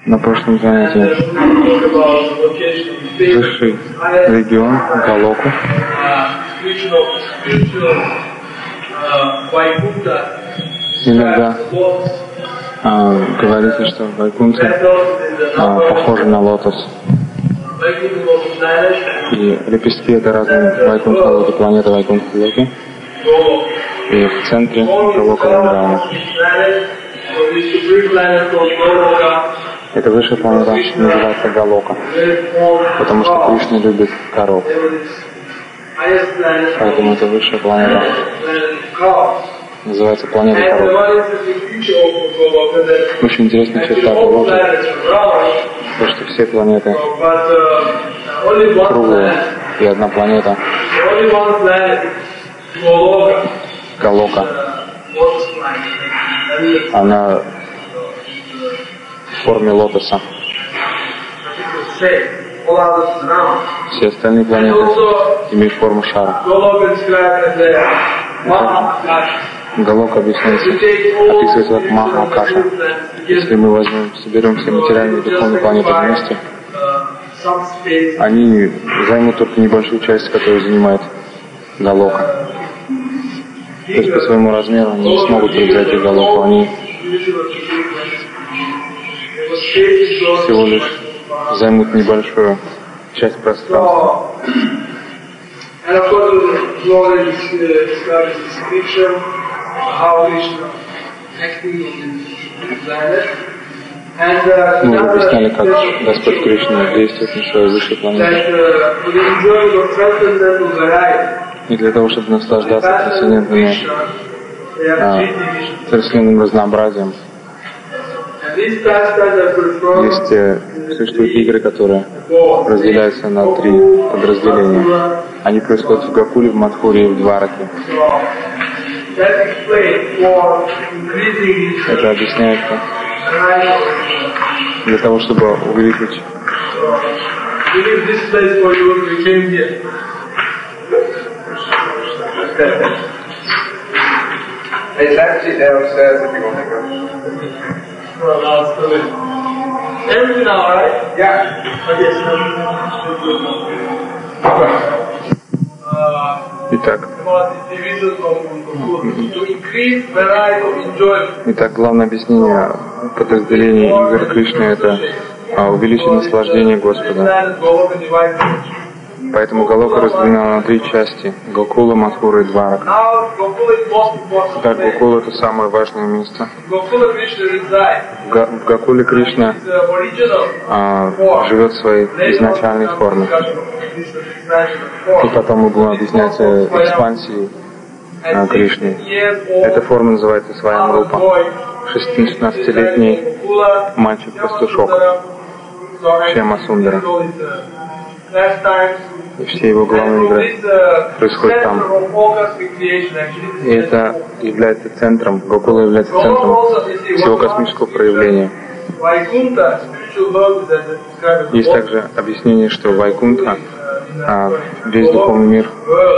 На прошлом занятии высший регион Галоку. Иногда говорится, что Вайкунтха похожа на лотос. И лепестки это разные Вайкунтха Локи, планета Вайкунтха Локи. И в центре Галока Вриндавана. Эта высшая планета называется Галока, потому что Кришна любит коров. Поэтому эта высшая планета называется планета коров. Очень интересная черта Галоки, то, что все планеты круглые, и одна планета Галока, она в форме лотоса. Все остальные планеты имеют форму шара. Галока описывается как Маха-Акаша. Если мы соберем все материальные и духовные планеты вместе, они займут только небольшую часть, которую занимает Галока. То есть по своему размеру они не смогут превзойти Галоку. Они всего лишь займут небольшую часть пространства. Мы объясняли, как Господь Кришна действует на своей высшей планете. И для того, чтобы наслаждаться трансцендентным разнообразием, существуют игры, которые разделяются на 3 подразделения. Они происходят в Гокуле, в Мадхуре и в Двараке. Это объясняется для того, чтобы увеличить It's actually downstairs if you want to go. Everything now, right? Yeah. Итак, главное объяснение подразделения игр Кришны — это увеличить наслаждение Господа. Поэтому Галока разделена на 3 части — Гокула, Мадхура и Дварак. Так, Гокула — это самое важное место. В Гокуле Кришна живет в своей изначальной форме. И потом мы будем объяснять экспансию Кришны. Эта форма называется Сваямрупа. 16-летний мальчик-пастушок Шьяма Сундара. И все его главные игры происходят там. И это является центром, Гокула является центром всего космического проявления. Есть также объяснение, что Вайкунтха, весь духовный мир,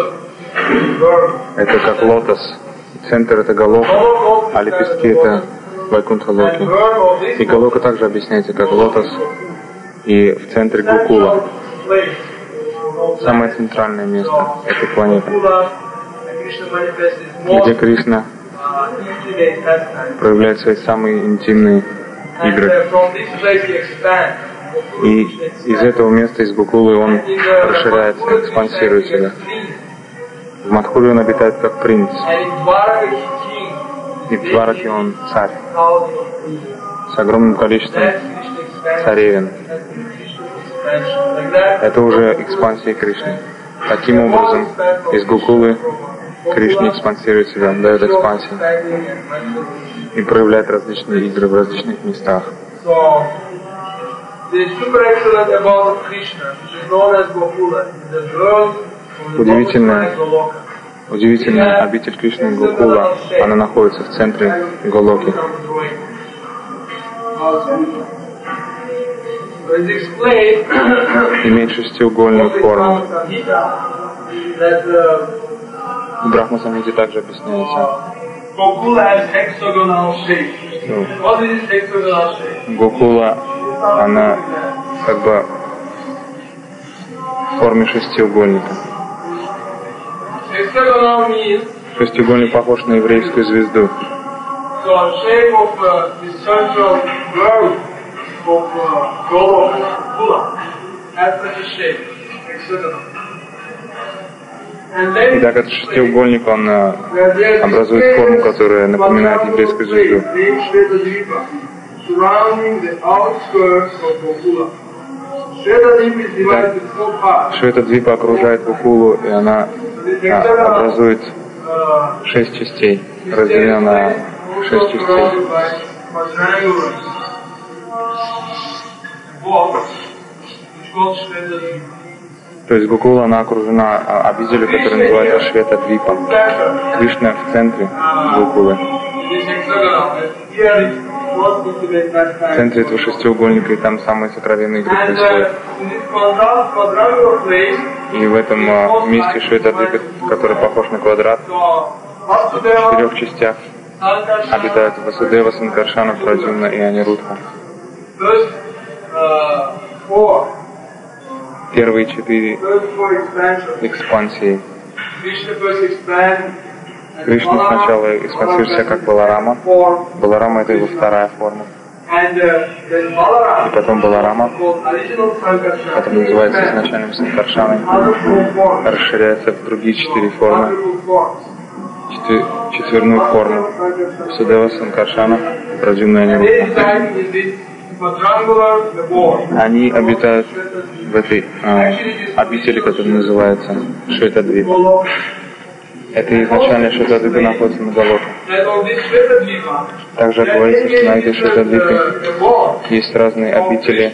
это как лотос. Центр — это Галока, а лепестки — это Вайкунтха Локи. И Галока также объясняется как лотос, и в центре Гокула. Самое центральное место этой планеты, где Кришна проявляет свои самые интимные игры. И из этого места, из Гокулы, он расширяется, экспансирует себя. В Мадхуре он обитает как принц. И в Двараке он царь с огромным количеством царевин. Это уже экспансия Кришны. Таким образом, из Гокулы Кришна экспансирует себя, дает экспансию и проявляет различные игры в различных местах. Удивительная обитель Кришны Гокула, она находится в центре Галоки. Имеет шестиугольную форму. В Брахма-самхите также объясняется. Гокула она как бы в форме шестиугольника. Шестиугольник похож на еврейскую звезду. И так этот шестиугольник, он образует форму, которая напоминает еврейскую звезду. Швета-двипа окружает Гокулу, и она образует 6 частей, разделена на 6 частей. То есть Гокула, она окружена обителью, которая называется Швета-двипа. Кришна в центре Гокулы. В центре этого шестиугольника, и там самые сокровенные игры происходят. И в этом месте Швета-двипа, который похож на квадрат, в 4 частях обитают Васудева, Санкаршана, Праджумна и Анирудха. Первые 4 экспансии. Кришна сначала экспансирует себя как Баларама. Баларама — это его вторая форма. И потом Баларама, который называется изначальным Санкаршаной, расширяется в другие 4 формы. Четверную форму Васудева, Санкаршана, Праджумна и Анирудха. Они обитают в этой обители, которая называется Швета-двипа. Это изначально Швета-двипа находится на Галоке. Также говорится, что на этой Швета-двипе есть разные обители,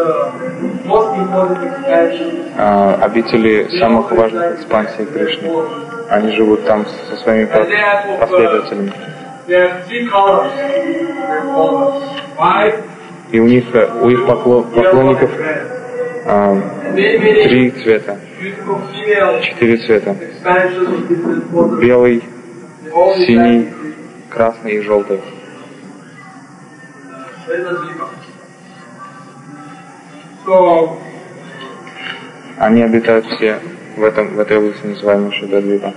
обители самых важных экспансий Кришны. Они живут там со своими последователями. И у их поклонников 3 цвета, 4 цвета. Белый, синий, красный и желтый. Они обитают все в этой области, называемой Швета-двипа.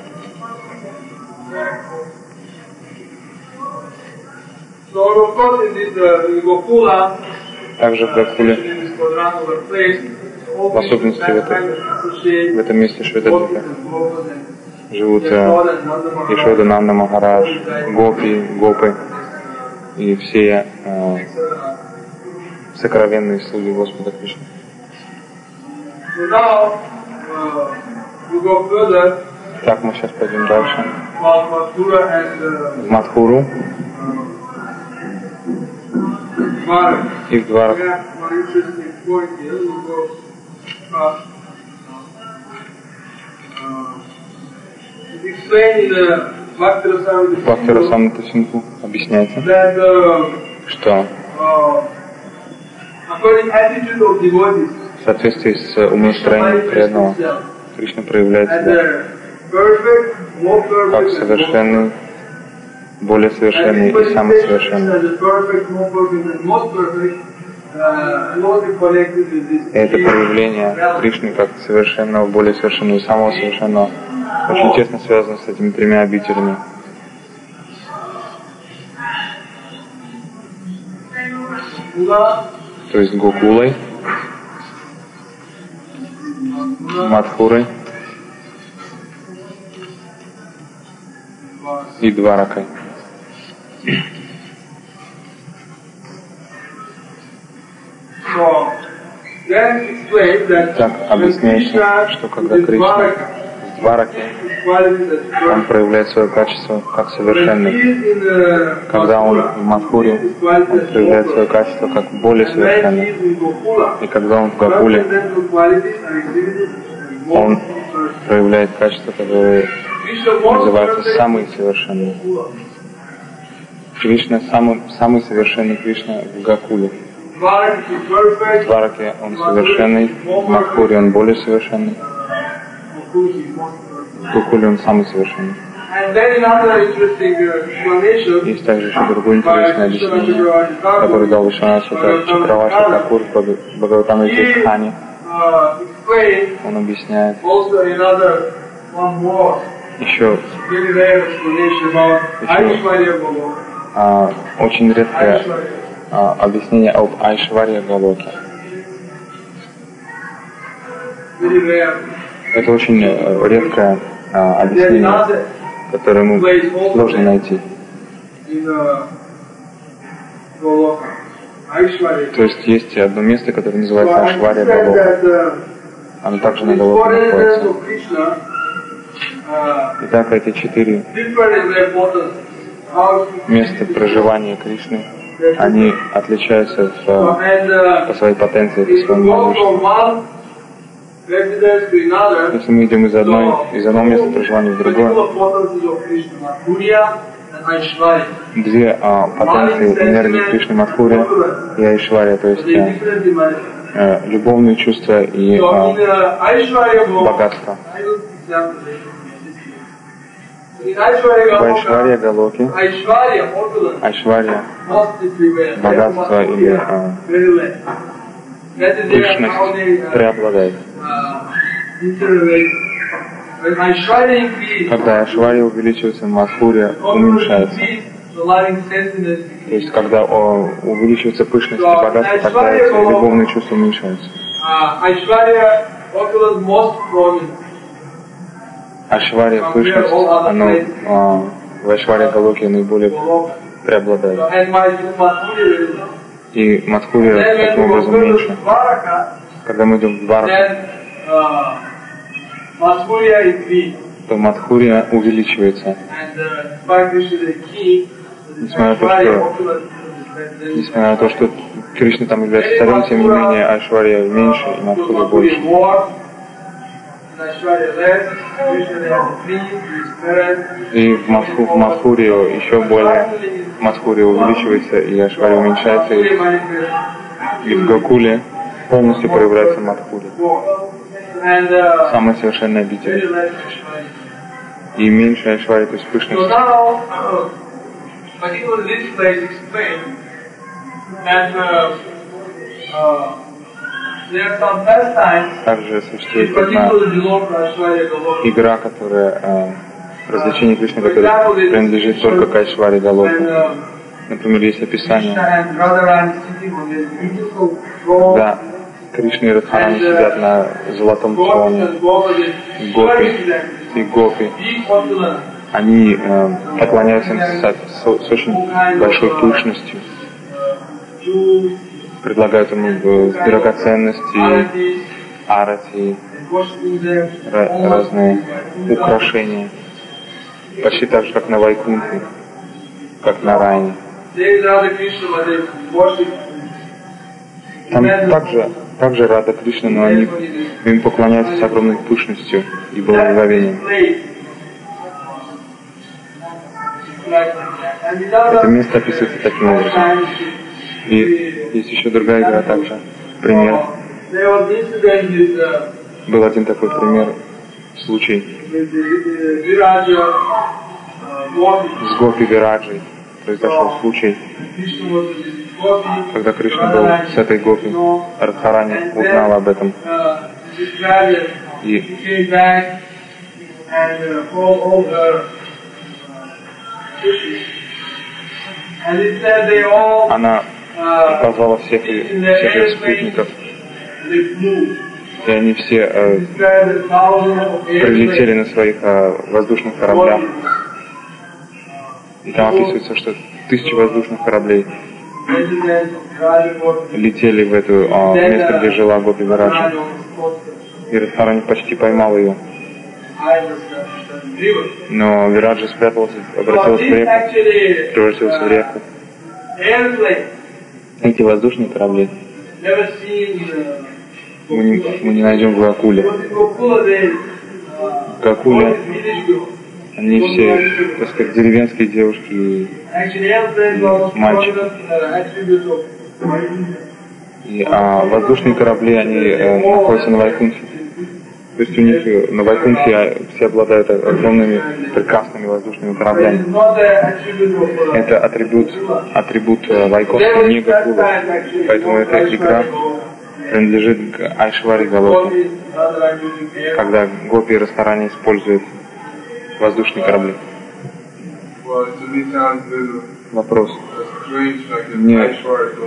Также в Гокуле, в особенности в этом месте Швета-двипа, живут Ешода, Нанда Махарадж, Гопы и все сокровенные слуги Господа Кришны. Так, мы сейчас пойдем дальше. В Мадхуру и в Дварак. Бхактирасамрита Синдху объясняется, что в соответствии с умонастроением преданного Кришна проявляет себя как совершенный, более совершенный и самый совершенный. И это проявление Кришны как совершенного, более совершенного и самого совершенного очень тесно связано с этими 3 обителями. То есть Гокулой, Мадхурой и Дваракой. Так объясняется, что когда Кришна в Двараке, он проявляет свое качество как совершенный. Когда он в Мадхуре, он проявляет свое качество как более совершенный. И когда он в Гокуле, он проявляет качество, которое называется самый совершенный. Кришна, самый совершенный Кришна в Гокуле. В Двараке он совершенный, в Мадхуре он более совершенный, в Гокуле он самый совершенный. Есть также еще другое интересное объяснение, которое дал Вишванатха Чакраварти Такур в Бхагаватамрите Стхане. Он объясняет еще очень редкое объяснение об Айшварья Галоке. Это очень редкое объяснение, которое ему сложно найти. То есть одно место, которое называется Айшварья Галока. Оно также на Галоке находится. Итак, эти 4 места проживания Кришны, они отличаются по своей потенции, по своему могуществу. Если мы идем из одного места проживания в другое, 2 потенции энергии Кришны Мадхурья и Айшварья, то есть любовные чувства и богатство. В Айшварья Галоке Айшварья, богатство или пышность преобладает. Когда Айшварья увеличивается, Мадхурья уменьшается. То есть, когда увеличивается пышность и богатство, тогда эти любовные чувства уменьшаются. Айшварья, пышность, оно в Айшварья Галоке наиболее преобладает. И Мадхурья таким образом меньше. Когда мы идем в Двараку, то Мадхурья увеличивается. Несмотря на то, что Кришна там является царем, тем не менее Айшварья меньше и Мадхурья больше. И в Мадхурью еще более Мадхурья увеличивается и Айшварья уменьшается, и в Гокуле полностью проявляется Мадхурья. Самая совершенная обитель. И меньше Айшварья, то есть пышность. Также существует одна игра, развлечение Кришны, которое принадлежит только к Айшварье Галоке. Например, есть описание, когда Кришна и Радхарани сидят на золотом троне, гопи, они поклоняются им с очень большой пышностью, предлагают ему драгоценности, арати, разные украшения, почти так же, как на Вайкунтхе, как на Райне. Там также Рада Кришна, но они им поклоняются с огромной пышностью и благоговением. Это место описывается таким образом. И есть еще другая игра также. Пример. Был один такой пример, случай с Гопи Вираджей. Произошел случай, когда Кришна был с этой Гопи, Радхарани узнал об этом. И она позвала всех ее спутников, и они все прилетели на своих воздушных кораблях. И там описывается, что 1000 воздушных кораблей летели в это место, где жила Гопи Вираджа. И Радхарани почти поймал ее. Но Вираджа спрятался, обратился в реку, превратился в реку. Эти воздушные корабли мы не найдем в Гокуле. В Гокуле они все, так сказать, деревенские девушки и мальчики. И воздушные корабли, они находятся на Вайкунтхе. То есть у них на Вайкунхе все обладают огромными прекрасными воздушными кораблями. Это атрибут Вайкунхи, не Гокула. Поэтому эта игра принадлежит к Айшвари Галоке, когда гопи ресторане используют воздушные корабли. Вопрос. Мне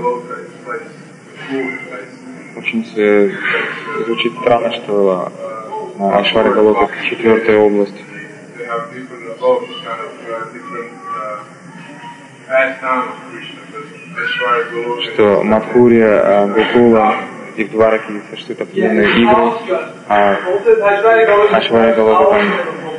очень звучит странно, что Айшвари Галока — четвертая область. Что Мадхурия, Гокула и в Двараке существуют определенные игры, а Айшвари Галока там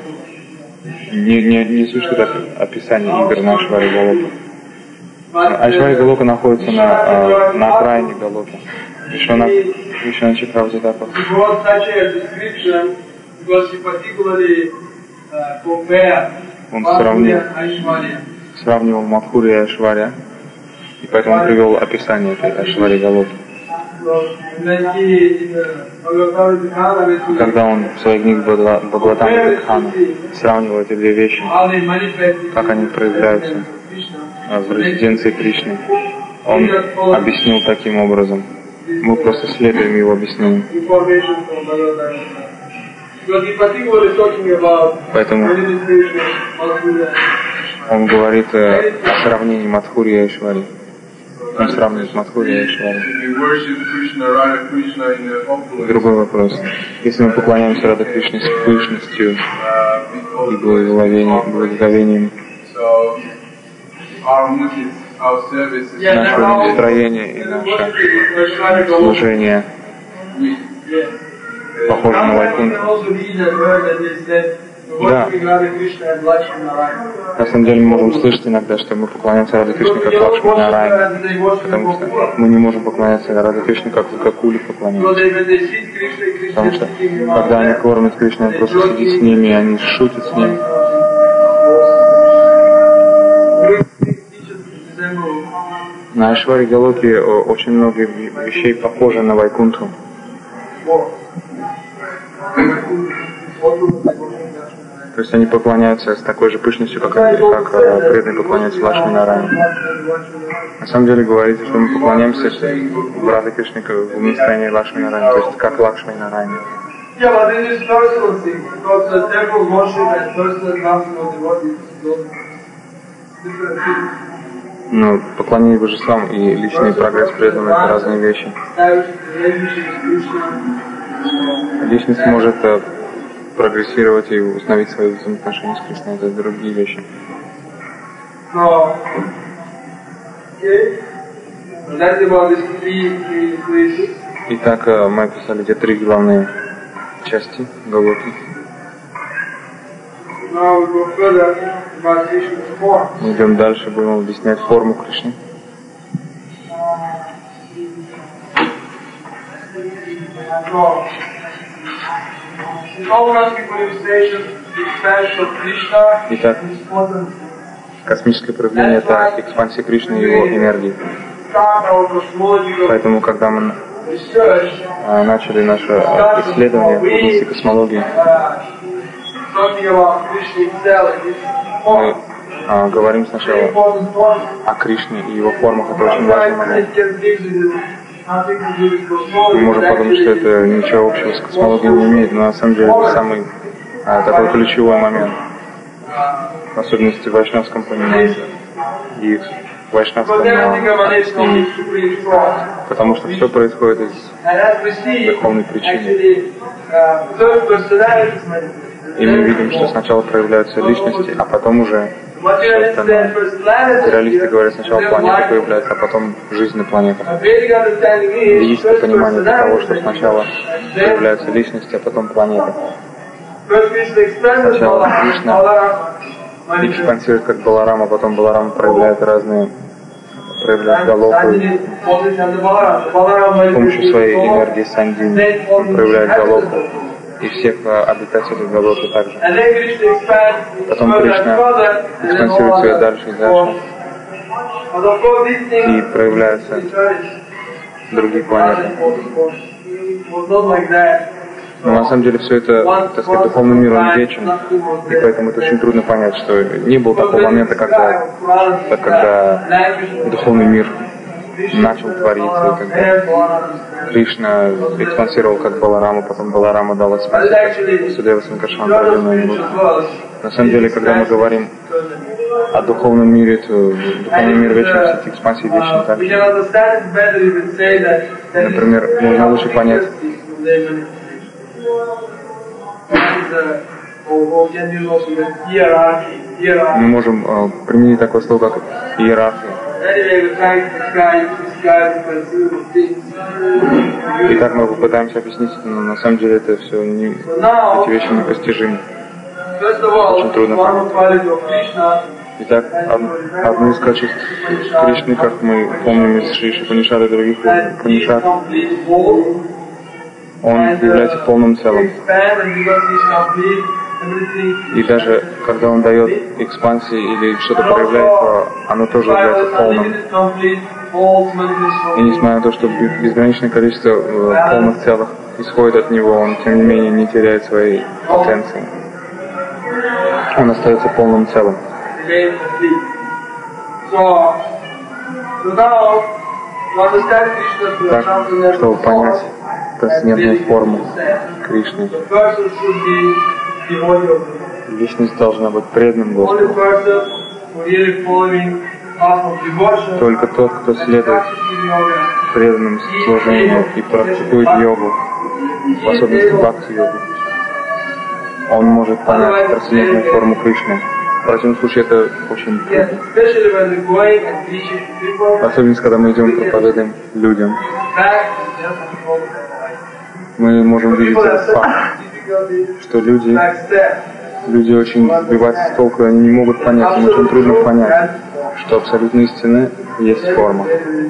не существует описания игр на Айшвари Галоке. Айшвари Галока находится на окраине Галоки. Кришна Чакравати Тапа. Он сравнивал Мадхурию и Айшвария, и поэтому привел описание этой Айшвари Галоки. Когда он в своей книге Бхагаватам Дхана сравнивал эти две вещи, как они проявляются в резиденции Кришны, он объяснил таким образом. Мы просто следуем его объяснению. Поэтому он говорит о сравнении Мадхури и Айшвари. Он сравнивает Мадхури и Айшвари. Другой вопрос. Если мы поклоняемся Радха Кришне с пышностью и благоговением, наше настроение и наше служение похоже на Вайкунху. Да. На самом деле мы можем слышать иногда, что мы поклоняемся Радха Кришне как Лакшми Нарайане, потому что мы не можем поклоняться Радха Кришне как Гокуле поклоняемся. Потому что когда они кормят Кришну, он просто сидит с ними, и они шутят с ними. На Айшвари Галоке очень много вещей похожи на Вайкунху. То есть они поклоняются с такой же пышностью, как преданные поклоняются Лакшми Нарайане. На самом деле говорится, что мы поклоняемся в Радха Кришне в настроении Лакшми Нарайане, то есть как Лакшми Нарайане. Но поклонение божествам и личный прогресс преданных — это разные вещи. Личность может прогрессировать и установить свои взаимоотношения с Кришной, это другие вещи. Итак, мы описали те три главные части Галоки. Мы идем дальше, будем объяснять форму Кришны. Итак, космическое проявление — это экспансия Кришны и его энергии. Поэтому, когда мы начали наше исследование в области космологии, мы говорим сначала о Кришне и его формах. Это очень важный момент. Мы можем подумать, что это ничего общего с космологией не имеет, но на самом деле это самый такой ключевой момент, в особенности в вайшнавском понимании и в вайшнавском объяснении, потому что все происходит из духовной причины. И мы видим, что сначала проявляются личности, а потом уже все остальное. Материалисты говорят, сначала планета появляется, а потом жизнь на планетах. Ведическое понимание того, что сначала появляются личности, а потом планеты. Сначала Кришна экспансирует как Баларам, а потом Баларам проявляет Галоку. С помощью своей энергии Сандини он проявляет Галоку и всех обитателей Галоки также. Потом Кришна экспансирует себя дальше и дальше. И проявляются другие планеты. Но на самом деле все это, так сказать, духовный мир, он вечен, и поэтому это очень трудно понять, что не было такого момента, когда духовный мир начал твориться, когда Кришна экспансировал как Баларама, потом Баларама дал экспансию Судева Санкаршана Паралина. На самом деле, когда мы говорим о духовном мире, то духовный мир вечен, все эти экспансии вечны также. Например, можно лучше понять, мы можем применить такое слово, как иерархия. И так мы попытаемся объяснить, но на самом деле это все эти вещи непостижимы. Очень трудно понять. Итак, одно из качеств Кришны, как мы помним из Шри Упанишада и других Упанишад, он является полным целым. И даже когда он дает экспансии или что-то проявляет, то оно тоже является полным. И несмотря на то, что безграничное количество полных целых исходит от него, он тем не менее не теряет своей потенции. Он остается полным целым. Так, чтобы понять трансцендентную форму Кришны, личность должна быть преданным Господу. Только тот, кто следует преданным служению и практикует йогу, в особенности бхакти-йогу, он может понять трансцендентную форму Кришны. В противном случае это очень трудно. Особенно, когда мы идем и проповедуем людям. Мы можем видеть этот факт, что люди очень сбиваются с толку, они не могут понять, им очень трудно понять, что абсолютной истины есть форма.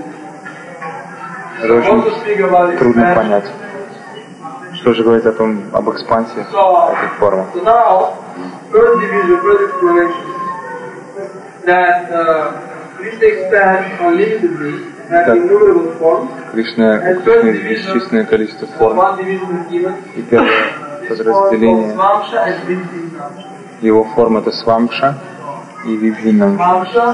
Это очень трудно понять. Что же говорит об экспансии этой формы? Так, Кришна есть бесчисленное количество форм. И первое подразделение его форм это Свамша и Вибхинамша.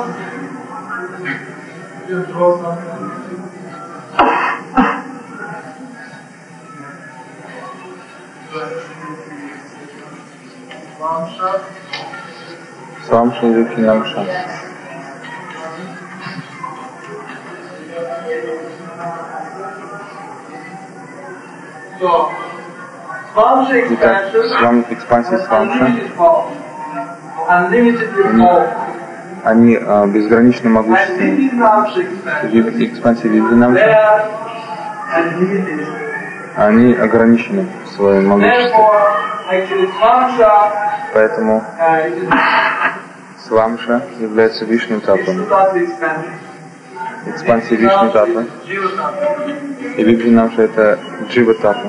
Свамша и Вибхинамша. Итак, экспансии Свамша, они безгранично могущественны. Экспансии Вибхинамша, они ограничены в своем могуществе. Поэтому Свамша является Вишну Татвой. Экспансия Вишну Татвы. И Вибхинамша это Джива Татва.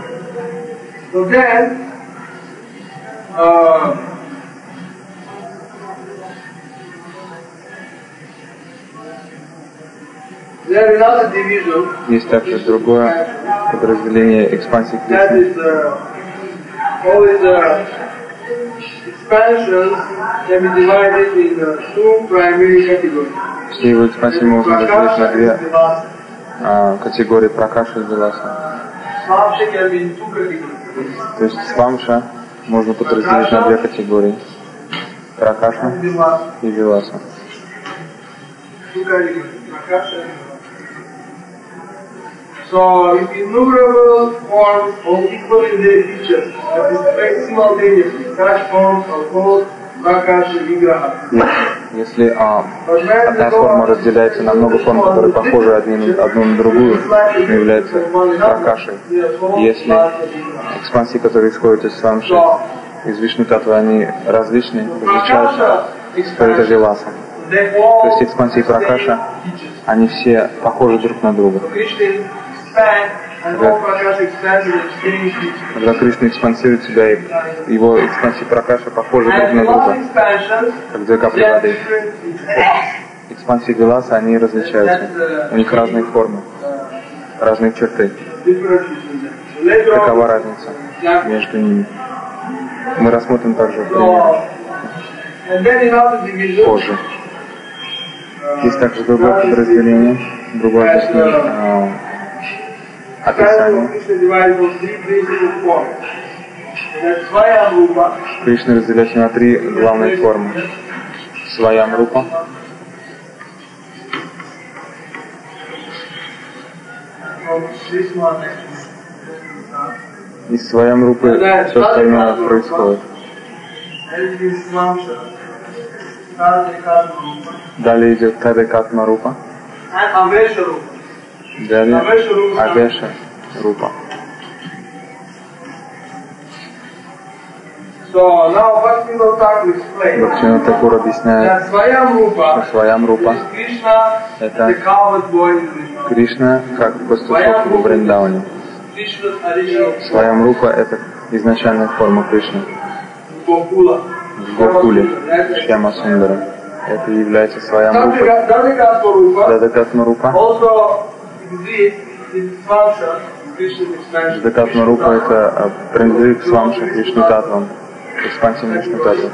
Есть также другое подразделение экспансии Кришны. Все его экспансии можно разделить на две категории пракаши и виласа. То есть свамша можно подразделить на две категории. Пракаша и виласа. So, innumerable forms, all equal in their features, that is simultaneously, such forms of both Prakasha and Vigraha. Если одна форма разделяется на много форм, которые похожи одну на другую, является пракашей. Если экспансии, которые исходят из Свамши, из Вишну Татвы, они различны, различаются, то это виласа. То есть экспансии пракаша, они все похожи друг на друга. Когда Кришна экспансирует себя, и его экспансии пракаша похожи друг на друга, как две капли воды. Экспансии виласа, они различаются. У них разные формы, разные черты. Такова разница. между ними. Мы рассмотрим также пример позже. Есть также другое подразделение, другое описание. Кришна разделяется на три главные формы. Сваям-рупа, из Сваям-рупы все остальное происходит. Далее идет Тадекатма-рупа. Далее Авеша-рупа. Бхактивинода Такур объясняет, что Сваям-рупа — это Кришна как пастушок в Вриндаване. Сваям-рупа — это изначальная форма Кришны в Гокуле, Шьяма-Сундара. Это является Сваям-рупой. Дадекатма-рупа. Дадекатма-рупа — это принадлежит к Свамша Вишну Татвам, экспансии Вишну Татвам.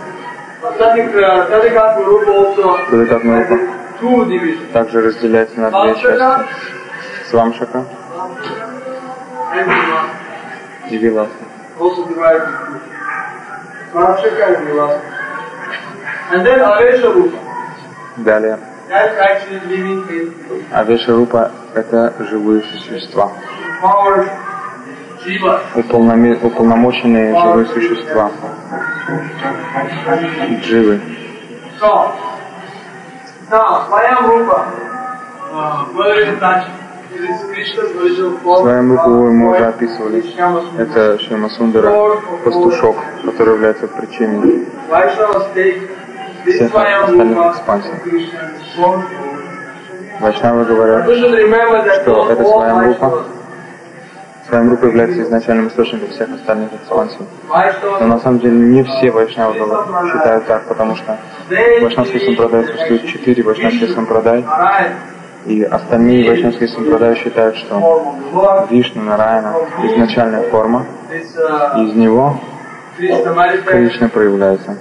Дадекатма-рупа также разделяется на две части. Свамшака и Виласа. Далее. Авеша-рупа — это живые существа. Уполномоченные живые существа. Дживы. Сваям-рупу мы уже описывали. Это Шьяма-Сундара, пастушок, который является причиной всех остальных экспансий. Вайшнавы говорят, что это Сваям-рупа. Сваям-рупа является изначальным источником всех остальных экспансий. Но на самом деле не все вайшнавы считают так, потому что в вайшнавской сампрадай существует 4 вайшнавские сампрадай, и остальные вайшнавские сампрадай считают, что Вишну, Нараяна — изначальная форма, и из него Кришна проявляется.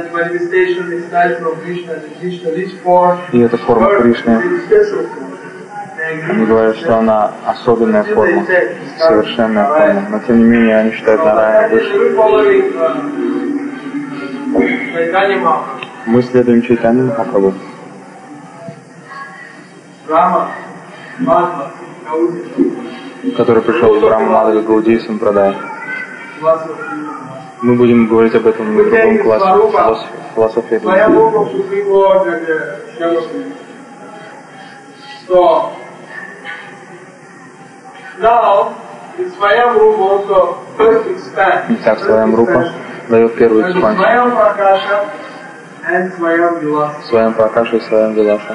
И эта форма Кришны, они говорят, что она особенная форма, совершенная форма, но тем не менее они считают Нараяна выше. Мы следуем Чайтанья Махапрабху, который пришел в Брахма Мадхва Гаудия Сампрадай. Мы будем говорить об этом в другом классе, философия. Итак, Сваям-рупа дает первую экспансию. Сваям-пракаша и Сваям-виласа.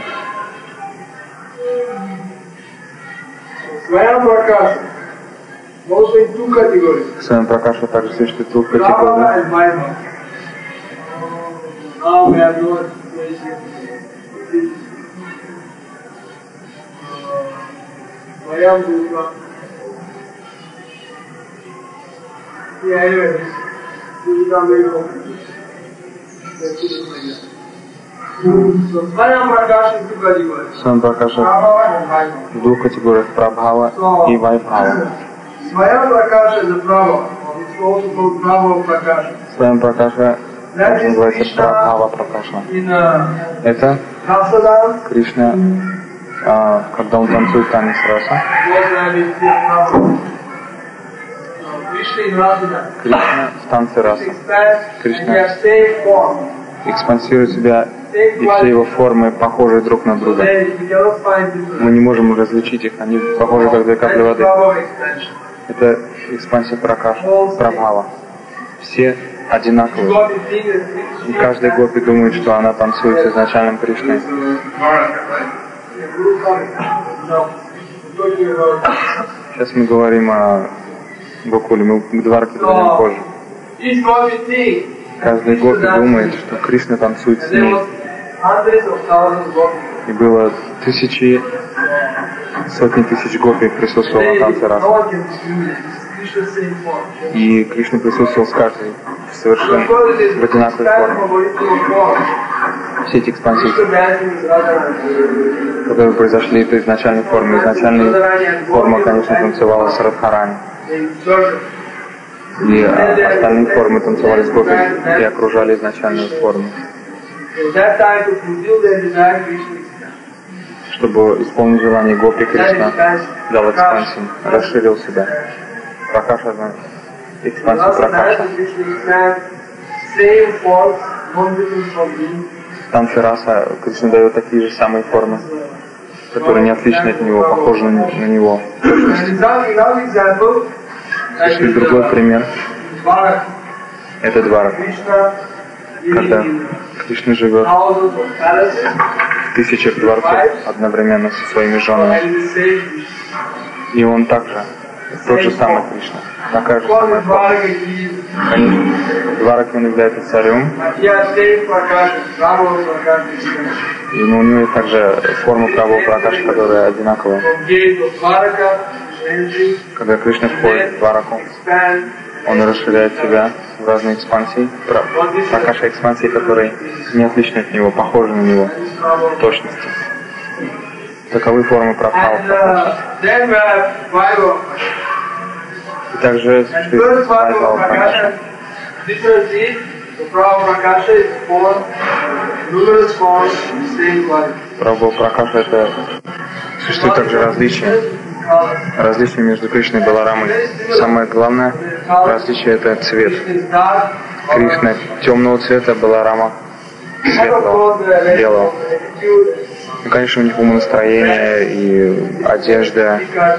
Сваям-пракаша также существует двух категорий. Сваям-пракаша в двух категориях — Прабхава и Вайбхава. Сваям-пракаша также называется Прабхава-пракаша. Это Кришна, когда он танцует танец раса. Кришна в танце раса. Кришна экспансирует себя, и все его формы похожи друг на друга. Мы не можем различить их, они похожи как две капли воды. Это экспансия Пракаша, Прабхава. Все одинаковые. И каждый гопи думает, что она танцует с изначальным Кришной. Сейчас мы говорим о Гокуле, мы к Дварке подойдем позже. Каждый гопи думает, что Кришна танцует с ней. И было сотни тысяч гопи присутствовало на танце раса. И Кришна присутствовал с каждой совершенно в одинаковой форме. Все эти экспансии, которые произошли, это изначальной формы. Изначальная форма, конечно, танцевала с Радхарани. И остальные формы танцевали с гопи и окружали изначальную форму. Чтобы исполнить желание гопи, Кришна дал экспансию, расширил себя. Пракаша, экспансию Пракаша. Танцы раса Кришна дает такие же самые формы, которые не отличны от него, похожи на него. И другой пример — это Дварака. Когда Кришна живет в тысячах дворцов одновременно со своими женами. И он также, тот же самый Кришна, такая же самая форма. Конечно, Дварака он является царем. И у него есть также форма Прабху Пракаша, которая одинаковая. Когда Кришна входит в Двараку, он расширяет себя в разные экспансии. Пракаша экспансии, которые не отличны от него, похожи на него в точности. Таковы формы Прабхава Пракаша. И также существует Вайбхава Пракаша. Прабхава Пракаша — это существует также различия между Кришной и Баларамой. Самое главное различие — это цвет. Кришна темного цвета, Баларама светлого, белого. Ну, конечно, у них умонастроение и одежда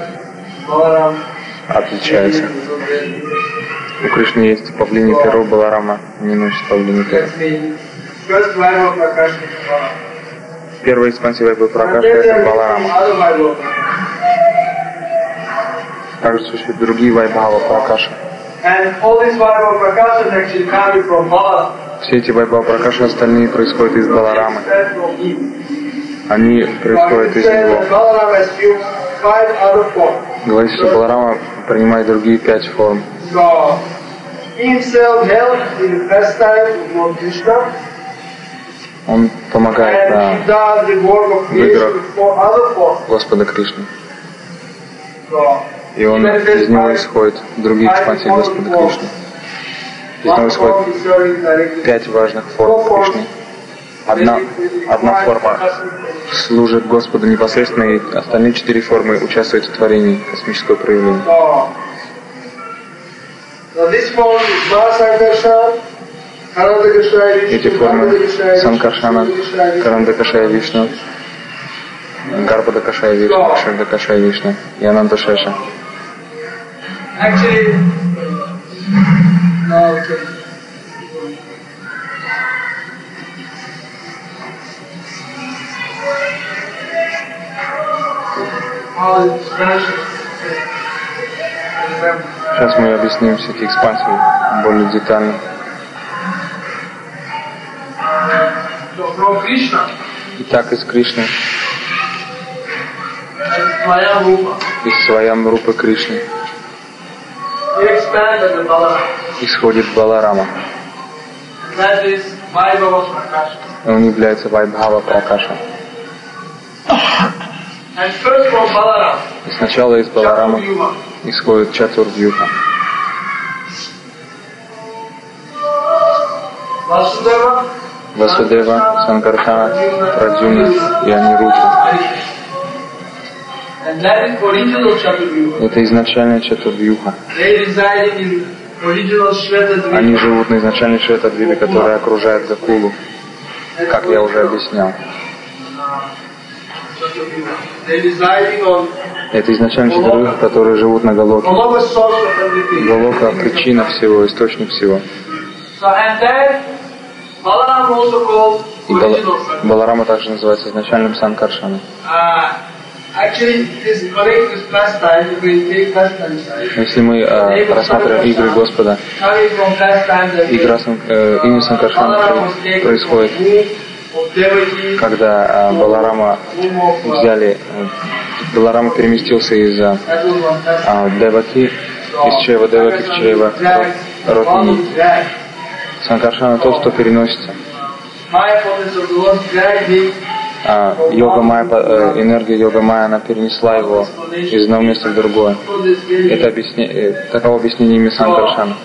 отличаются. У Кришны есть павлиний перо, Баларама не носит павлиний перо. Первая экспансия Вайбхава Пракаша — это Баларама. Также существуют другие Вайбхава Пракаша. Все эти Вайбхава Пракаша остальные происходят из Баларамы. Они происходят из него. Говорится, что Баларама принимает другие 5 форм. Он помогает в играх Господа Кришны. И он из него исходит другие экспансии Господа Кришны. Из него исходит 5 важных форм Кришны. Одна форма служит Господу непосредственно, и остальные 4 формы участвуют в творении космического проявления. Эти формы Санкаршана, Карандакашая Вишну, Гарбадакашая Вишну, Кшардакашая Вишну и Ананташеша. Сейчас мы объясним все эти экспансии более детально. Итак, из Кришны, из Сваям Рупы Кришны исходит Баларама. Он является Вайбхава Пракаша. И сначала из Баларама исходит Чатурвьюха. Васудева, Санкаршана, Праджуна и Анирудха. Это изначальная Чатурвьюха. Они живут на изначальной Шветадвипе, которая окружает Гакулу, как я уже объяснял. Это изначально Чатурвьюха, которые живут на Галоке. Галока — причина всего, источник всего. И Баларама также называется изначальным Санкаршаном. Если мы рассматриваем игры Господа, игра имя Санкаршана происходит, когда Баларама Баларама переместился из Деваки из чрева Деваки в чрево родственников. Санкаршана тот, кто переносится. Йога Майя, энергия Йога Майя, она перенесла его из одного места в другое. Это таково объяснение имя Санкаршана.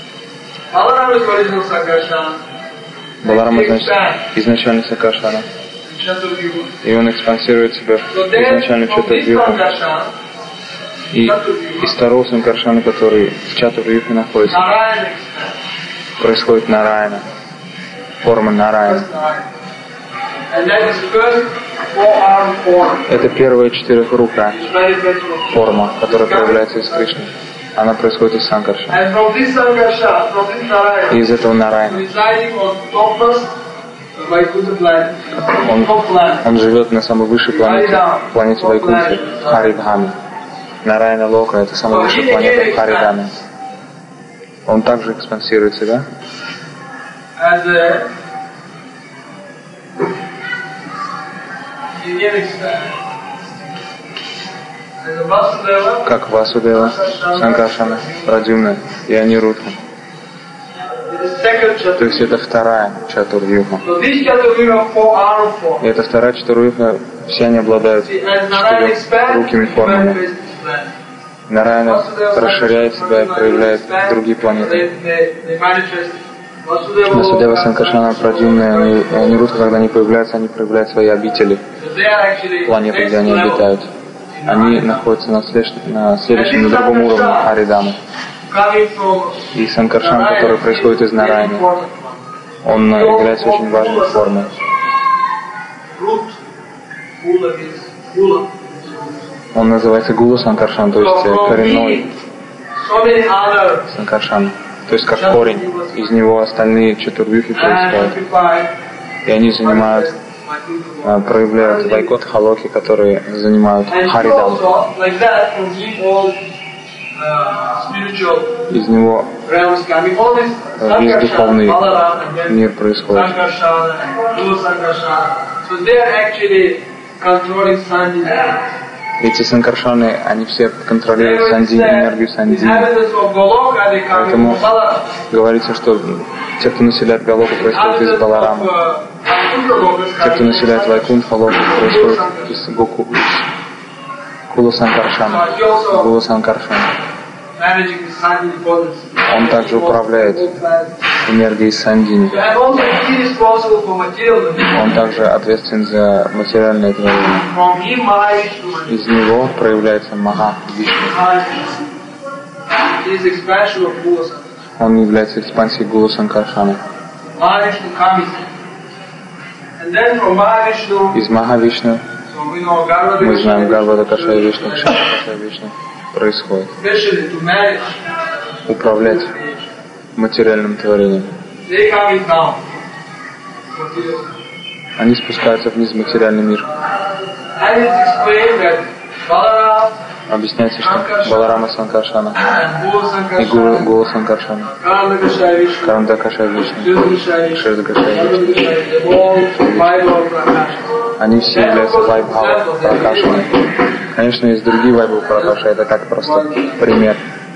Баларама значит изначально Санкаршана. И он экспансирует себя изначально в Чатурвьюху. И из второго Санкаршана, который в Чатурвьюхе находится, происходит Нараяна, форма Нараяна. Это первая четырехрукая форма, которая проявляется из Кришны. Она происходит из Санкаршана. И из этого Нараяна. Он живет на самой высшей планете Вайкунтхи, Харидхаме. Нараяна Лока — это самая высшая планета Харидхаме. Он также экспансирует себя. Как Васудева, Санкаршана, Прадюмна и Анирудха. То есть это вторая Чатурвьюха. И эта вторая Чатурвьюха, все они обладают четырехрукими формами. Нараяна расширяет себя и проявляет другие планеты. Васудева, Санкаршана, Прадюмна и Анирудха, когда они появляются свои обители, планеты, где они обитают. Они находятся на следующем, на другом уровне Харидамы. И Санкаршан, который происходит из Нараяны, он является очень важной формой. Он называется Гула Санкаршан, то есть коренной Санкаршан. То есть как корень, из него остальные Чатурвьюхи происходят. И они проявляют Вайкунтха-локи, которые занимают Харидаму. Из него весь духовный мир происходит. Эти Санкаршаны, они все контролируют Сандини, энергию Сандини. Поэтому говорится, что те, кто населяет Галоку, происходят из Баларама. Те, кто населяет Вайкунтха-локу, происходят из Кула Санкаршана. Гула Санкаршана. Он также управляет энергией Сандини. Он также ответственен за материальное творение. Из него проявляется Маха Вишну. Он является экспансией Гула Санкаршана. Из Маха Вишну мы знаем Гарвада Кашая Вишну, Кшана Кашая Вишну. Происходит. Управлять материальным творением. Они спускаются вниз в материальный мир. Объясняется, что Баларама Санкаршана и Гула Санкаршана, Каранда Кашая Вишну, Шерда Кашая Вишну, они все являются Вайбхава Пракашами. Конечно, есть другие Вайбхава Пракаша, это как просто пример.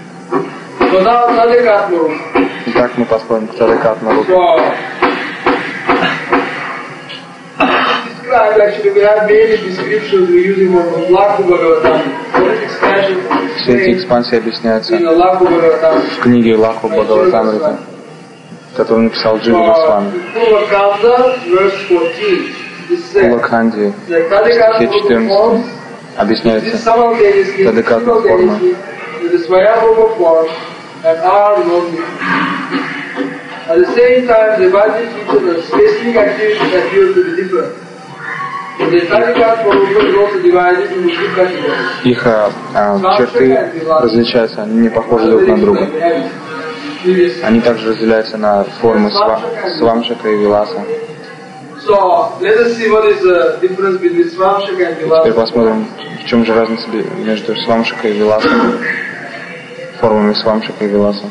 Итак, мы посмотрим к Тадекатмару. Все эти экспансии объясняются в книге Лаху Бхагаватамрита, которую написал Джива Госвами. Улакханди, стихе 14, объясняется Тадекатма форма. At the same time, the Vajra teaches that specific activities appear to be different. Их черты различаются, они не похожи друг на друга. Они также разделяются на формы свамшака и виласа. Теперь посмотрим, в чем же разница между свамшака и виласом, формами свамшака и виласа.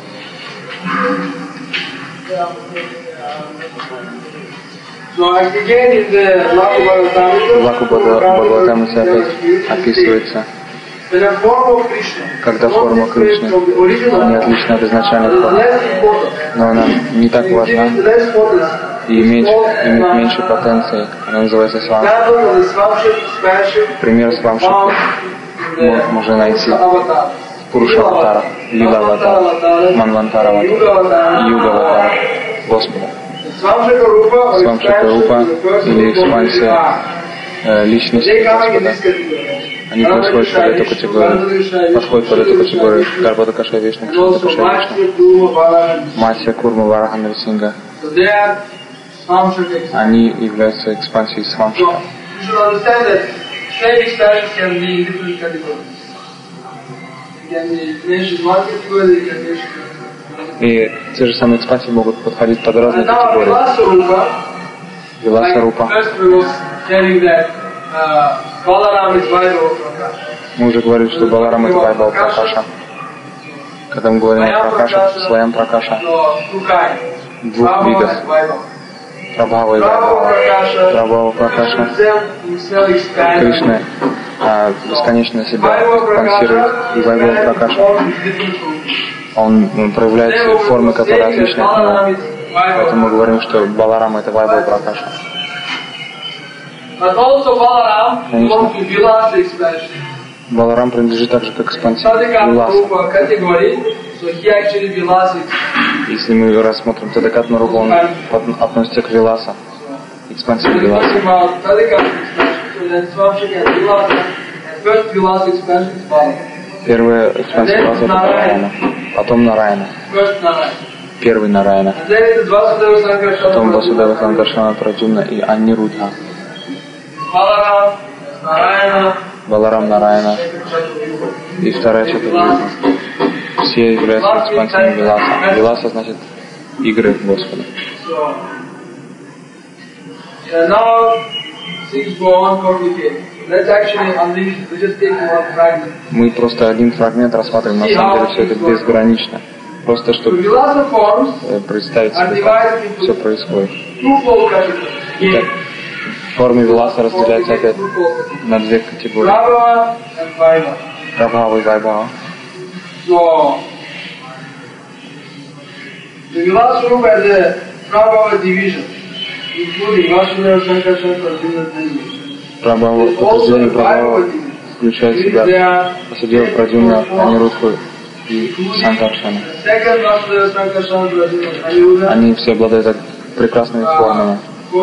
В Лаку Бхагаватамрите опять описывается Когда форма Кришны не отлична от изначальной формы, но она не так важна и имеет меньше потенции, она называется свамши. Пример свамши можно найти Пуруша-аватара, Лила-аватара, Манвантара-аватара, Юга-аватара, Господа. Свамшика-рупа или экспансия личности Господа. Они подходят под эту категорию Гарбхадакаша Вишну, Кшитакаша Вишну, Масья, Курма, Вараха, Нарисинга. Они являются экспансией свамшика. И те же самые экспансии могут подходить под разные категории. Виласа-рупа. Мы уже говорили, что Баларам это Вайбхава Пракаша. Когда мы говорим о Пракаша, слоям Пракаша, двух видов. Прабхава и Вайбхава. Прабхава Пракаша. Кришна бесконечно себя экспансирует, и Вайбхава Пракаша. Он проявляет формы, которые отличны от него. Поэтому мы говорим, что Баларам это Вайбхава Пракаша. Конечно. Баларам принадлежит также к экспансии Виласа. Если мы рассмотрим Тадакатну Рупу, он относится к Виласа, экспансии Виласа. Первая экспансия Виласа это Баларама, потом Нараяна. Первый Нараяна. Потом Васудева Санкаршана Праджумна и Аннирудха. Баларам, Нараяна и вторая Чатурвидха. Все являются экспансиями Виласа. Виласа значит игры Господа. Мы просто один фрагмент рассматриваем, на самом деле все это безгранично. Просто чтобы представить себе, как все происходит. Итак, в форме Виласа разделяется опять на две категории. Прабхава и Вайбхава. Прабхава, подразделение Прабхава включает в себя Васудева, Праджумна, Анирудху и Санкаршана. Они все обладают прекрасными формами.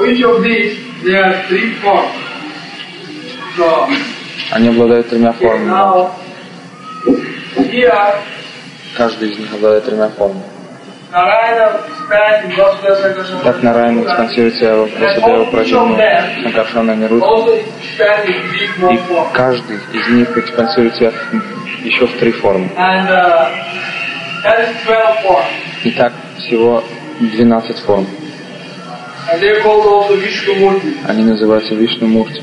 Они обладают тремя формами. Каждый из них обладает тремя формами. Так Нараяна экспансирует себя в Васудева, Праджумну, Санкаршана, Анирудху. И каждый из них экспансирует себя еще в три формы. Итак, всего 12 форм. Они называются Вишну-мурти.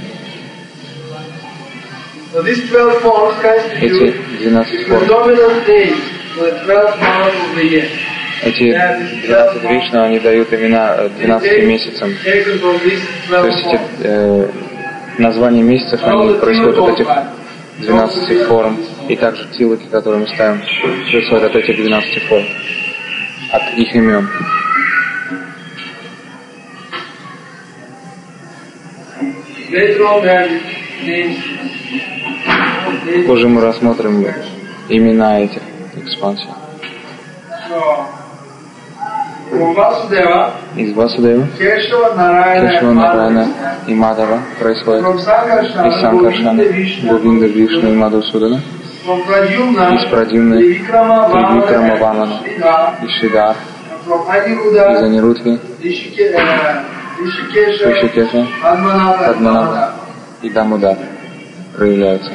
Эти 12 форм, эти 12 Вишну, они дают имена 12 месяцам. То есть эти названия месяцев, они происходят от этих 12 форм. И также тилоки, которые мы ставим, происходят от этих 12 форм, от их имен. Позже мы рассмотрим имена этих экспансий. Из Васудева, Кешава, Нараяна и Мадава происходит. Из Санкаршана, Говинда, Вишну и Мадхусудана. Из Праджумны, Тривикрама, Вамана и Шридар. Из Анирудхи, Ришикеша, Падманабха и Дамодар проявляются.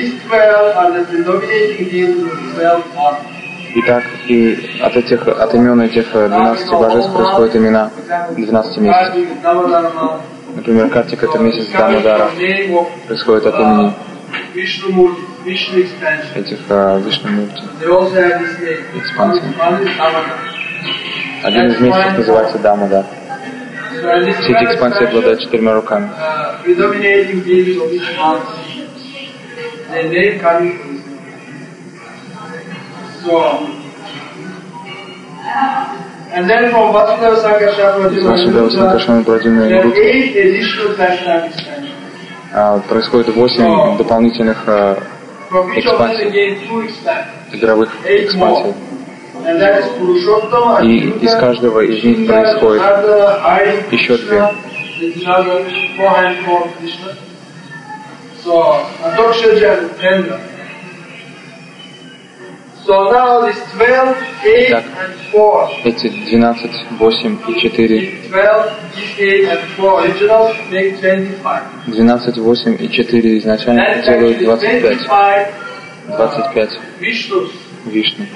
Итак, и от имен этих 12 божеств происходят имена 12 месяцев. Например, Картик — это месяц Дамодара, происходит от имени этих Вишну-мурти, экспансий. Один из месяцев называется Дамодар. Все эти экспансии обладают 4 руками. And then from Vasudeva Sankarsana Pradyumna происходит 8 дополнительных экспансий, игровых экспансий. И из каждого из них происходит еще 2. Итак, эти 12, 8 и 4, 12, 8 и 4 изначально делают 25. 25 Вишну.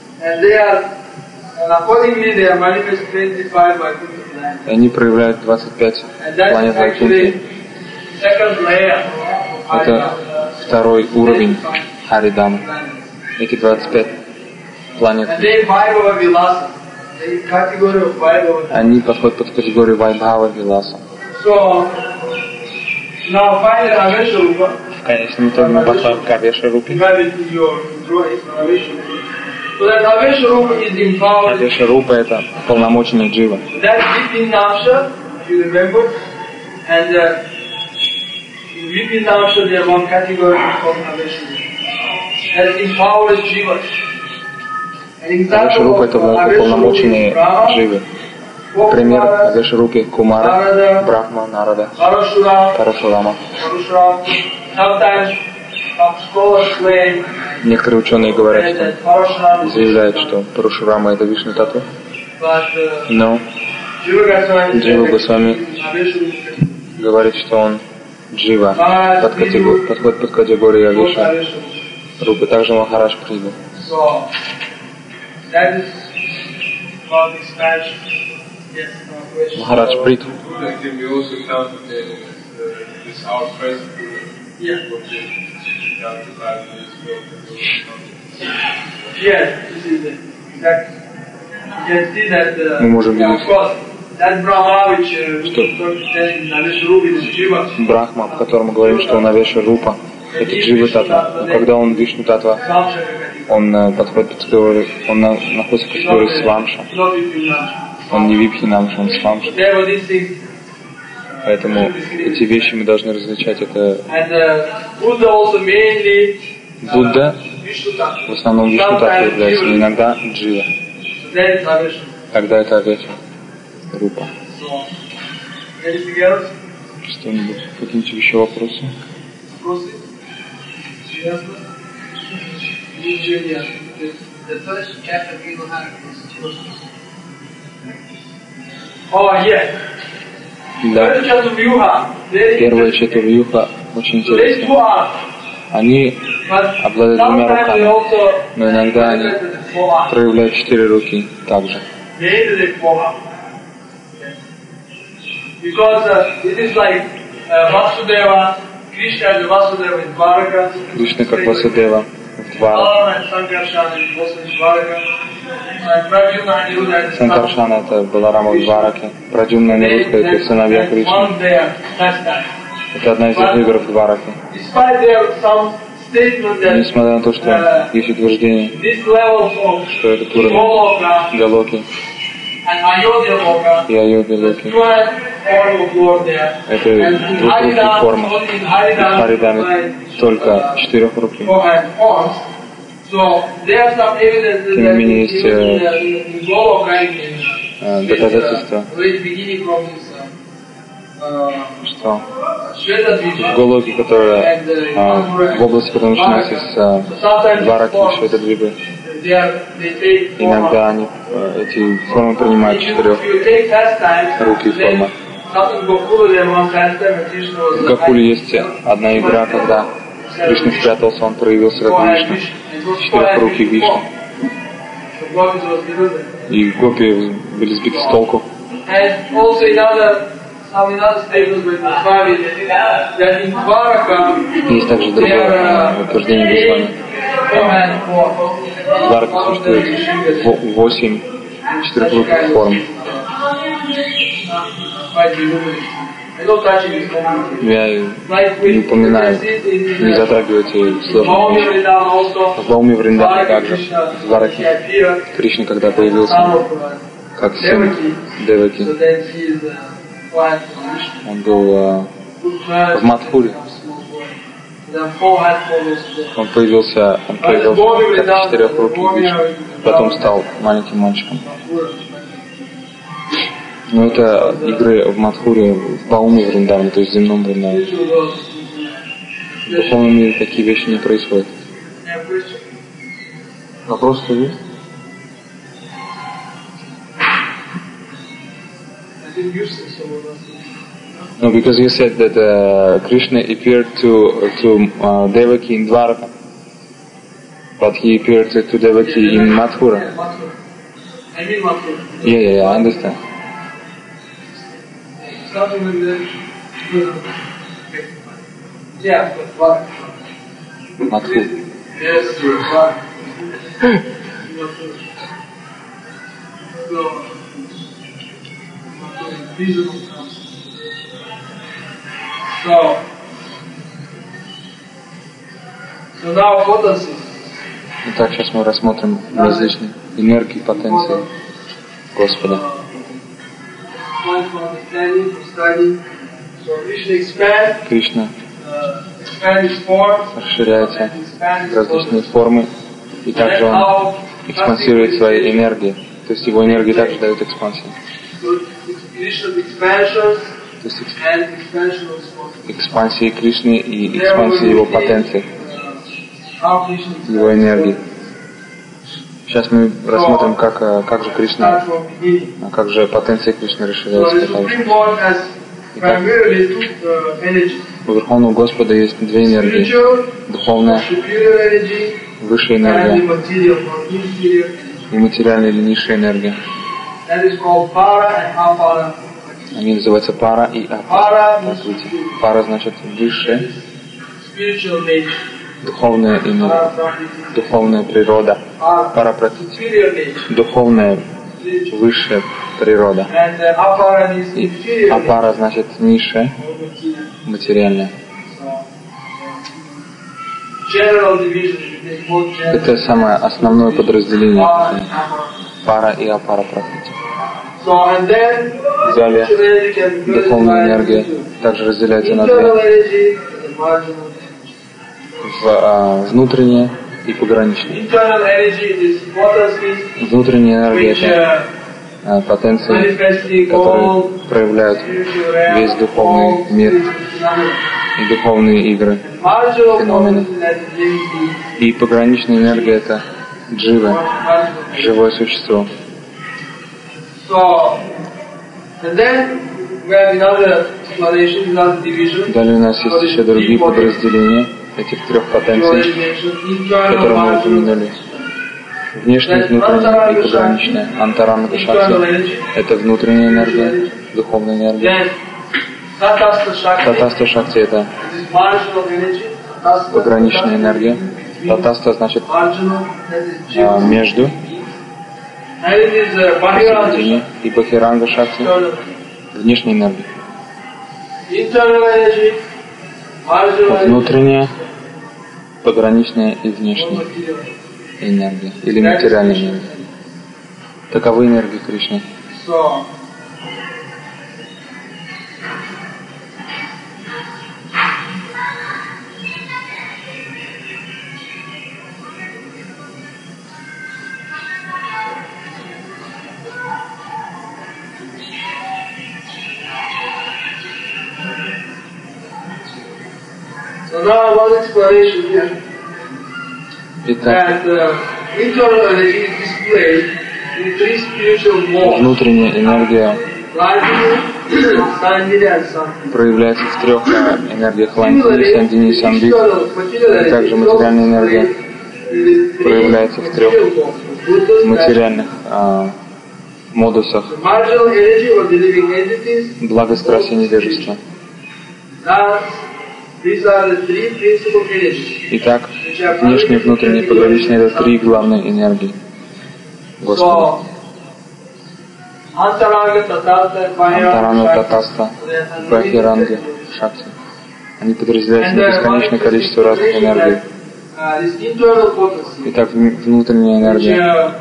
Они проявляют 25 планет Вайкунхи. Это второй уровень Харидама. Эти 25 планет. Они подходят под категорию Вайбхава Виласа. В конечном итоге мы подходим к Авеша-рупе. Авеша-рупа — это полномоченный джива. Авеша-рупа — это полномоченные дживы. Пример Авеша-рупы — Кумара, Брахма, Нарада, Парашурама. Некоторые ученые говорят, что заявляют, что Парашурама — это Вишну Татва. Но Джива Госвами говорит, что он Джива, подходит под категорию Авеша Рупы. Также Махарадж Притху. Махарадж Притху. Мы можем видеть, что Брахма, о котором мы говорим, что он Авеша Рупа, это Джива Татва. Но когда он Вишну Татва, он подходит под категорию, он находится в категории Свамша. Он не Випхинамша, он Свамша. Поэтому эти вещи мы должны различать. Это Будда в основном Вишну Татва является, но иногда Джива. Тогда это Авеша Рупа. Что-нибудь? Какие-нибудь еще вопросы? Да. Первая Чатурвьюха очень интересная. Они обладают 2 руками, но иногда они проявляют 4 руки также. Кришна как Васудева в Двараке. Санкаршана — это Баларама в Двараке. Праджумна и Нирудха — это сыновья Кришны. Это одна из их игр в Двараке. Несмотря на то, что есть утверждение, что этот уровень Галоки и Айодхи Локи — это двухрукие формы. В Харидаме только 4 руки. Тем не менее, есть доказательства, что в Голоке, которая в области, которая начинается с Двараки, Шветадвипы, иногда они эти формы принимают 4 руки формы. В Гокуле есть одна игра, когда Кришна спрятался, он проявился как Вишну, 4-рукий Вишну. И гопи были сбиты с толку. Есть также другое утверждение Госвами. В Двараке существует 8 4-руких форм. Я не упоминаю, не затрагиваю эти сложные вещи. В Бауме Вриндаване также, в Двараке, Кришна, когда появился, как сын Деваки, он был в Мадхуре. Он появился как четырехрукий Вишну, потом стал маленьким мальчиком. Но это игры в Мадхуре, в Бауме Вриндаване, то есть в земном Вриндаване. В духовном мире такие вещи не происходят. Вопрос-то есть? No, because you said that Krishna appeared to Devaki in Dwaraka, but he appeared to Devaki in Mathura. Yeah, I understand. Mathura. Итак, сейчас мы рассмотрим различные энергии, потенции Господа. Кришна расширяется в различные формы, и также он экспансирует свои энергии. То есть его энергии также дают экспансию. То есть экспансии Кришны и экспансии его потенции, его энергии. Сейчас мы рассмотрим, как же Кришна, как же потенция Кришны расширяется. Итак, у Верховного Господа есть две энергии. Духовная, высшая энергия, и материальная или низшая энергия. Они называются пара и апара. Пара значит высшая, духовная энергия, духовная природа. Пара практики, духовная высшая природа. И апара значит низшая, материальная. Это самое основное подразделение. Пара и апара практики. Далее духовная энергия также разделяется на две. Внутренняя и пограничная. Внутренняя энергия — это потенции, которые проявляют весь духовный мир и духовные игры, феномены. И пограничная энергия — это джива, живое существо. Далее у нас есть еще другие подразделения этих трех потенций, которые мы упомянули. Внешняя, внутренняя и пограничная. Антаранга Шакти — это внутренняя энергия, духовная энергия. Татаста Шакти — это пограничная энергия. Татаста значит между, посередине. И Бахиранга Шакти — внешняя энергия. Внутренняя, пограничная и внешняя энергия, или материальная энергия. Таковы энергии Кришны. Итак, внутренняя энергия проявляется в трех энергиях Ландини, Сандини и Самбит. И также материальная энергия проявляется в трех материальных модусах: благо, страсть и невежество. Итак, внешняя, внутренняя и пограничная — это три главные энергии Господа. Антарanga Татаста, Бахиранга, Шакти. Они подразделяются на бесконечное количество разных энергий. Итак, внутренняя энергия,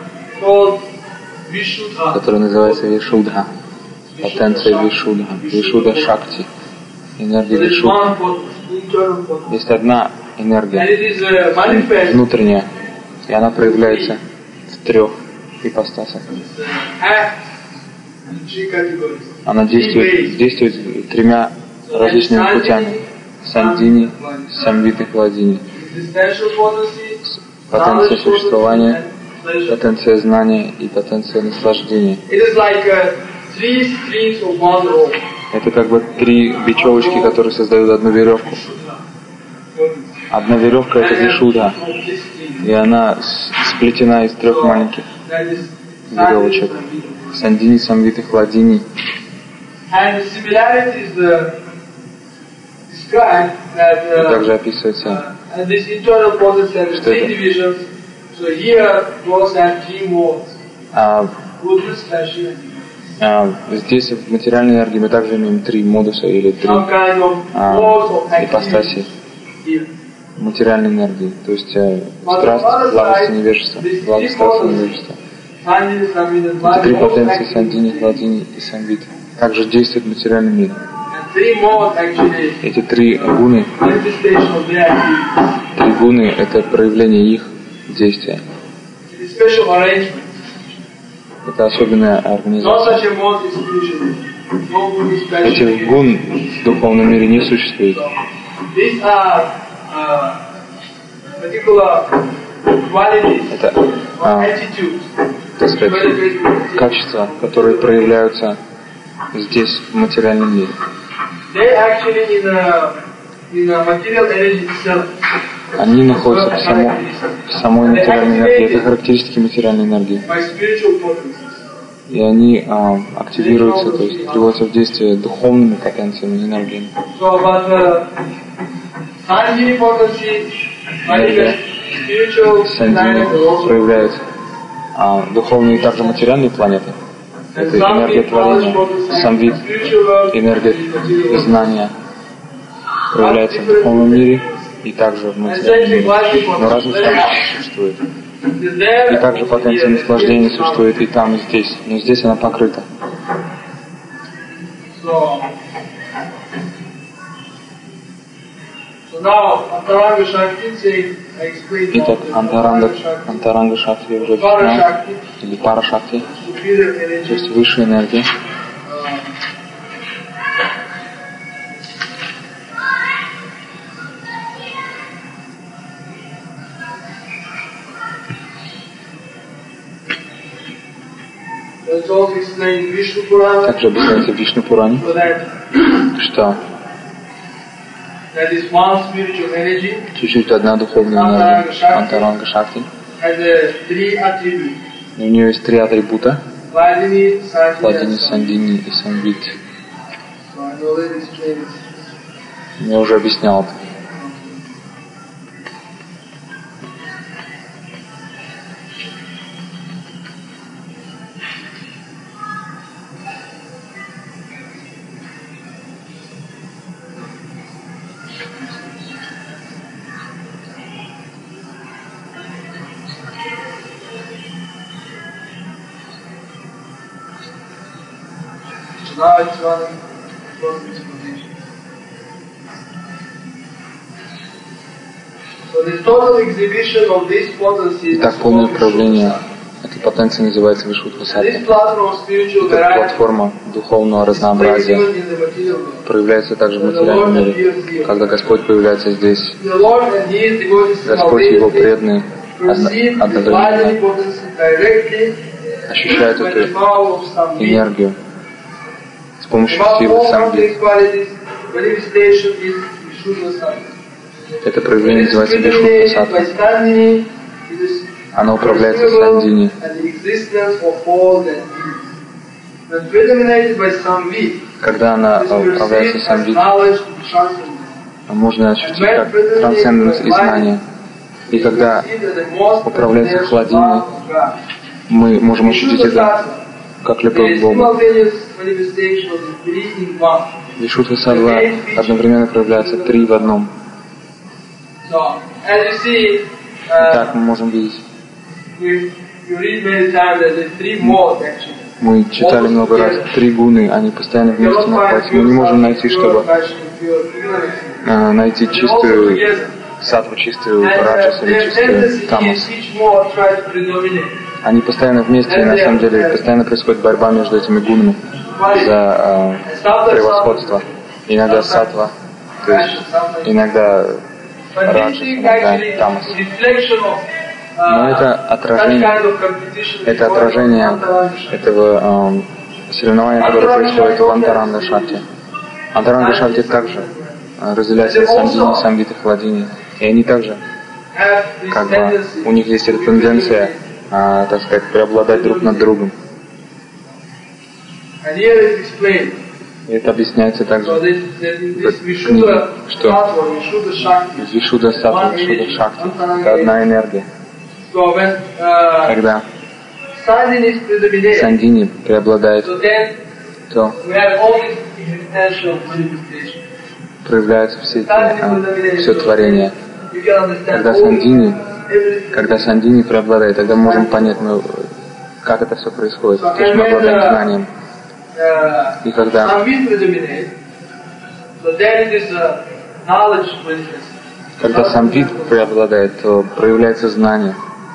которая называется Вишудха, потенция Вишудха, Вишудха Шакти, энергия Вишудха. Есть одна энергия, внутренняя, и она проявляется в 3 ипостасях. Она действует 3 различными путями. Сандини, Самвиты, Хладини. Потенция существования, потенция знания и потенция наслаждения. Это как бы 3 бечевочки, которые создают одну веревку. Одна веревка — это Вишудха, и она сплетена из 3 маленьких веревочек. Сандини, Самвиты, Хладини. Также описывается, что здесь в материальной энергии мы также имеем 3 модуса или 3 ипостаси материальной энергии, то есть страсть, благость и невежество, благость, страсть и невежество. Это 3 потенции Сандини, Хладини и Самвиты. Также действует в материальном мире. Эти 3 гуны, 3 гуны — это проявление их действия. Это особенная организация. Этих гун в духовном мире не существует. Это, так сказать, качества, которые проявляются здесь, в материальном мире. Они находятся в самой материальной энергии. Это характеристики материальной энергии. И они активируются, то есть приводятся в действие духовными потенциями, энергиями. Энергия Сандини проявляет духовные и также материальные планеты. Это энергия творения, самвит, энергия знания проявляется в духовном мире и также в материальном мире. Но разница существует. И также потенция наслаждения существует и там, и здесь. Но здесь она покрыта. Итак, Антаранга Шакти я уже объяснял, или Пара Шакти, то есть высшая энергия. Также объясняется в Вишну Пуране, что чуть-чуть одна духовная энергия, Антаранга Шакти. У нее есть 3 атрибута: Хладини, Сандини и Самвит. Я уже объяснял это. Итак, полное проявление этой потенции называется Вишудха Саттва. Это платформа духовного разнообразия проявляется также в материальном мире. Когда Господь появляется здесь, Господь и Его преданные одновременно ощущают эту энергию с помощью силы самви. Это проявление называется Вишудха Саттва. Она управляется Сандини. Когда она управляется Самвит, можно ощутить как трансцендентность и знание. И когда управляется Хладини, мы можем ощутить это как любовь к Богу. Вишудха Саттва одновременно проявляются три в одном. Так мы можем видеть. Мы читали много раз, три гуны, они постоянно вместе находятся. Мы не можем найти, чтобы найти чистую саттву, чистую раджас или чистую тамас. Они постоянно вместе, и на самом деле постоянно происходит борьба между этими гунами за превосходство. Иногда саттва, то есть иногда раджас, иногда тамас. Но это отражение этого соревнования, которое происходит в Антаранга Шакти. Антаранга Шакти также разделяется на Сандини, Самвиты, Хладини. И они также, как бы, у них есть эта тенденция, так сказать, преобладать друг над другом. И это объясняется также в книге, что Вишудха Саттва, Вишудха Шакти — это одна энергия. Когда Сандини преобладает, то проявляются все творения. Когда Сандини преобладает, тогда мы можем понять, как это все происходит. То есть мы обладаем знанием. И когда самвид преобладает, то проявляется знание.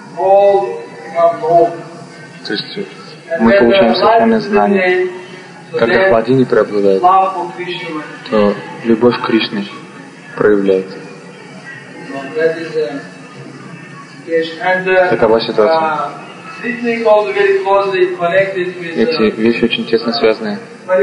То есть мы получаем сохранное знание. Когда Хладини преобладает, то любовь к Кришне проявляется. Такова ситуация. Эти вещи очень тесно связаны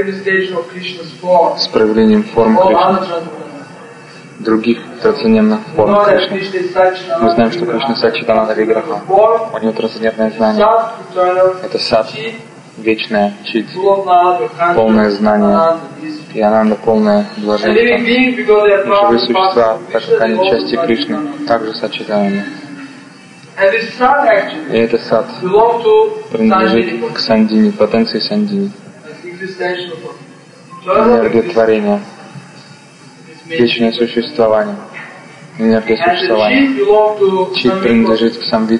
с проявлением форм Кришны, других трансцендентных форм Кришны. Мы знаем, что Кришна Саччитананда Виграха. У него трансцендентное знание. Это сат, вечное, чит, полное знание, и ананда, полное блаженство. Живые существа, так как они части Кришны, также Саччитананда. И это сад принадлежит к Сандини, потенции Сандини. Энергия творения, вечное существование, энергия существования. Чит принадлежит к Самвиту.